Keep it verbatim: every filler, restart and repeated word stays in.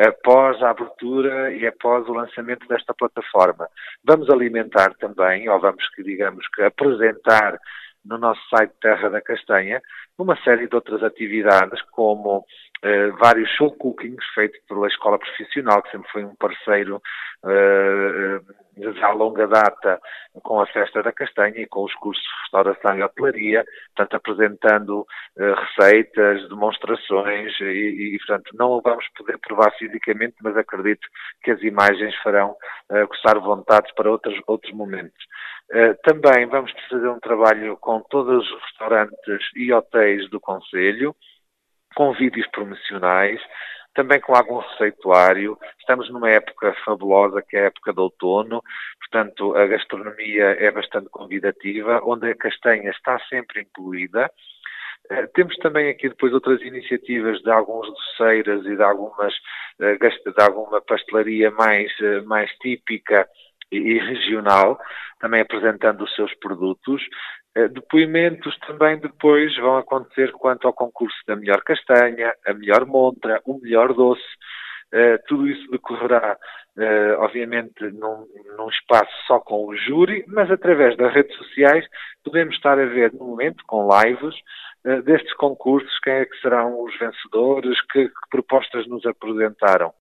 após a abertura e após o lançamento desta plataforma. Vamos alimentar também, ou vamos, que digamos, que apresentar no nosso site Terra da Castanha uma série de outras atividades, como Uh, vários show cookings feitos pela Escola Profissional, que sempre foi um parceiro uh, já há longa data com a Festa da Castanha e com os cursos de restauração e hotelaria, portanto, apresentando uh, receitas, demonstrações e, e, portanto, não o vamos poder provar fisicamente, mas acredito que as imagens farão uh, coçar vontades para outros, outros momentos. Uh, também vamos fazer um trabalho com todos os restaurantes e hotéis do concelho, com vídeos promocionais, também com algum receituário. Estamos numa época fabulosa, que é a época de outono, portanto a gastronomia é bastante convidativa, onde a castanha está sempre incluída. Uh, temos também aqui depois outras iniciativas de alguns doceiras e de, algumas, uh, de alguma pastelaria mais, uh, mais típica e, e regional, também apresentando os seus produtos. Uh, depoimentos também depois vão acontecer quanto ao concurso da melhor castanha, a melhor montra, o melhor doce. Uh, tudo isso decorrerá, uh, obviamente, num, num espaço só com o júri, mas através das redes sociais podemos estar a ver no momento, com lives, uh, destes concursos, quem é que serão os vencedores, que, que propostas nos apresentaram.